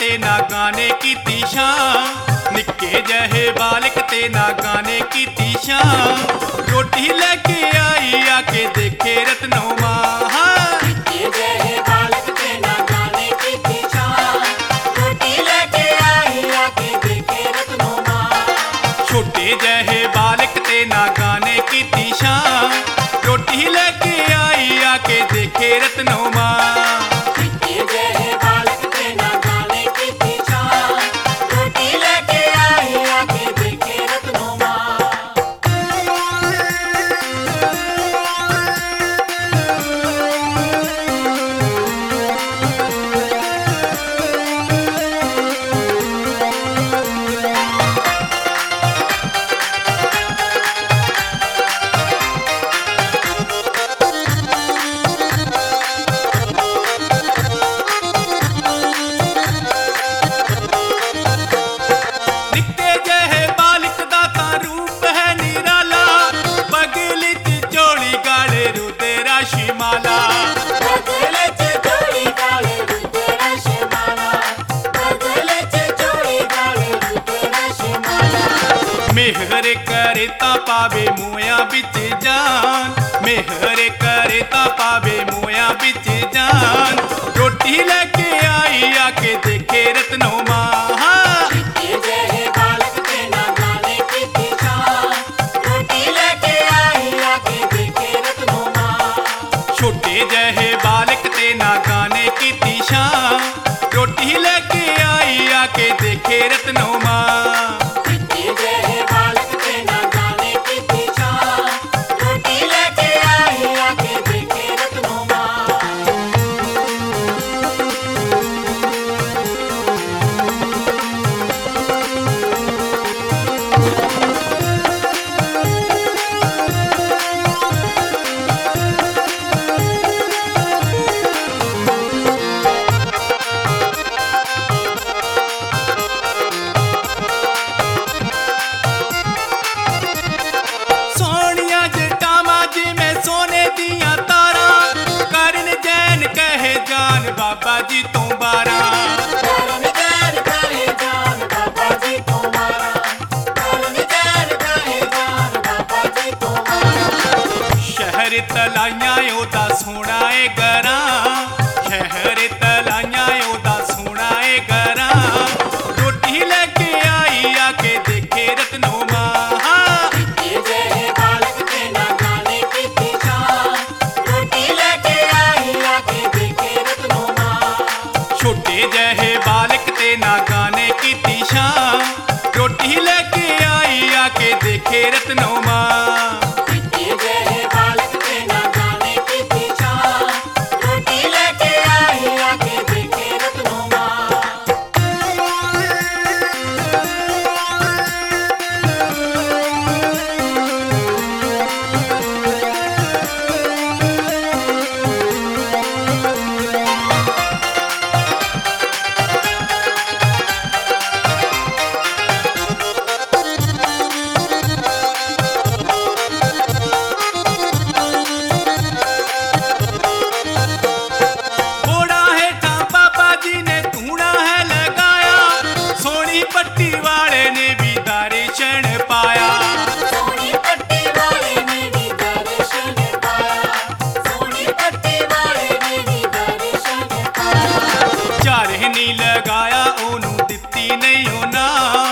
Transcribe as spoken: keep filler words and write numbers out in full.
ते नागा ने कीती शान, निक्के जहे बालक ते नागा ने कीती शान। रोटी लेके आई आके देखे रत्नो मां, निक्के जहे बालक ते नागा ने कीती शान, रोटी लेके आई आके देखे रत्नो मां। छोटे जहे बालक ते नागा ने कीती शान, रोटी लेके आई आके देखे रत्नो मां। मेहर करे ता पावे मोया बिच जान, मेहर करे ता पावे मोया बिच जान। रोटी लेके आई आके देखे रत्नो मां, निक्के जहे बालक ते नागा ने कीती शान, रोटी लेके आई आके देखे रत्नो मां। छोटे जहे बालक ते नागा ने कीती शान, रोटी लेके आई आके देखे रत्नो मां। बाबा जी तो बारा करन जैन कहे जान, बाबा जी तो मारा करन जैन कहे जान, बाबा जी तो मारा। शहर तलाइया ओदा सोना ए गरा, शहर तलाइया ओदा सोना ए गरा। रोटी लेके आई आके देखे रत्नो मां, निक्के जहे बालक ते नागा ने कीती शान, रोटी लेके आई आके देखे रत्नो मां। छोटे जहे बालक ते नागा ने कीती शान, रोटी लेके आई आके देखे रत्नो मां। निक्के जहे बालक ते नागा ने कीती शान, रोटी लेके आई आके देखे रत्नो मां। पट्टी वाले ने भी दर्शन पाया, सोनी पट्टी वाले ने भी दर्शन पाया, सोनी पट्टी वाले ने भी दर्शन पाया। चारे नी लगाया ओनू दित्ती नहीं होना,